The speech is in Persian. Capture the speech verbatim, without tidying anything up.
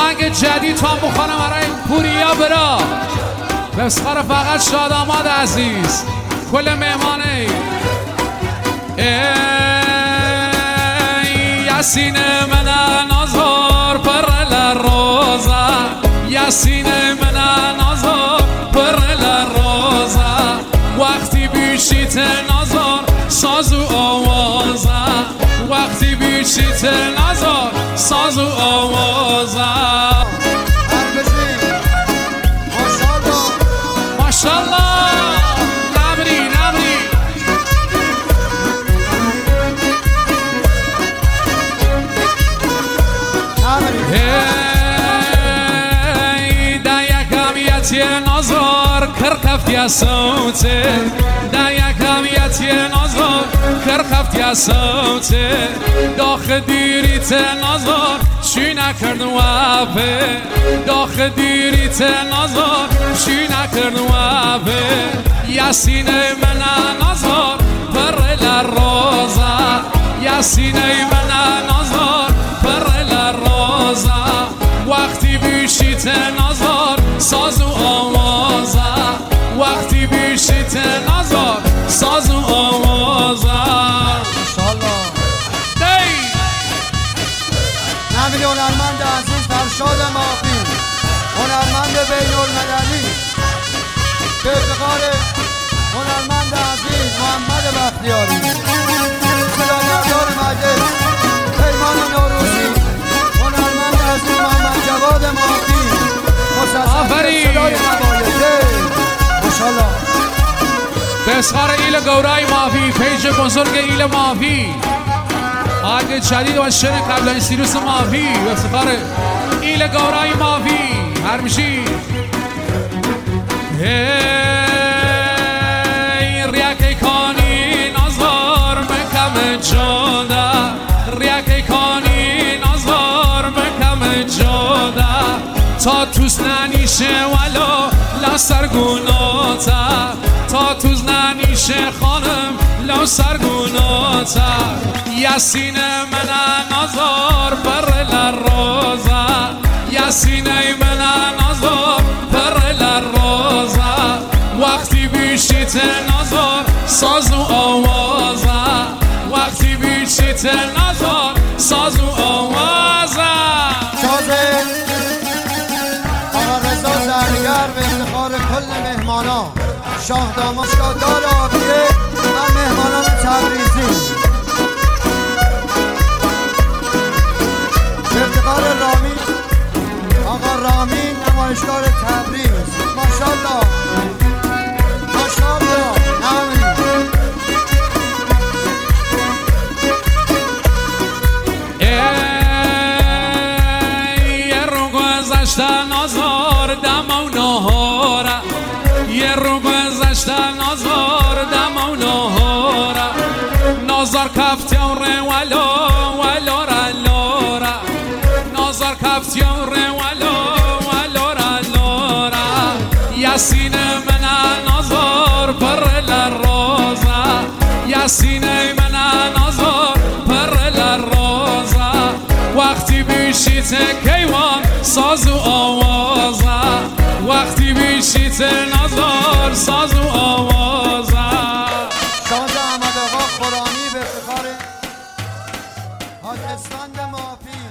آهنگ جدید تو هم بخوانم برای پوریا برا به افتخار فقط شاداماد عزیز کل مهمانه ای یاسین من نازور پر لروزا یاسین من نازور پر لروزا وقتی بیشیت نازور سازو آوازا وقتی بیشیت نازور سازو آوازا ماشاءالله نبری نبری هی دا یکم یتی نازور کرخفتی صوته دا یکم یتی نازور کرخفتی صوته داخ دیریت نازور چی نکرد وابه داخ دیریت نازور چی نکرد وابه یاسین من نازور پر لروزا یاسین من نازور پر لروزا وقتی بیشیت نازور سازو آوازا وقتی بیشیت نازور سازو آوازا ماشاءالله دی نبیل هنرمند عزیز فرشاد مافی هنرمند بین المللی به افتخار هنرمند عزیز محمد بختیاری صداگردار مجلس پیمان نوروزی هنرمند عزیز محمد جواد مافی آفرین ماشاءالله به افتخار ایل گورای مافی پیج بزرگ ایل مافی آهنگ جدید و شن قبل این سیروس مافی به افتخار ایل گورای مافی هر میشی ریاکی کانی نازار مکم جادا ریاکی کانی نازار مکم جادا تا توز ننیشه ولو لا سرگوناتا تا توز ننیشه خانم لا سرگوناتا یاسین من نازار پر لروزا یاسین من نازار پر لروزا وقتی بیشیت نازار سازو آوازا وقتی بیشیت نازار سازو آوازا سازه آقا رضا زرگر به افتخار کل مهمانا شاه داماد شادار آبیه و مهمانان تبریزی به افتخار رامین آقا رامین نمایشگاه تبریز ماشاءالله ماشاءالله آمین یه رو گذشتن آزار دم و نهارا یه رو گذشتن آزار دم و نهارا نازار کفتیاره ولو ولو را لورا نازار کفتیاره ولو ولو را لورا یاسین من نازار پر لروزا یاسین من نازار پر لروزا وقتی بیشیت کیوان سازو آوازا وقتی بیشیت نازار سازو آوازا شاز احمد آقا قرآنی به افتخار حاج اسفند مافی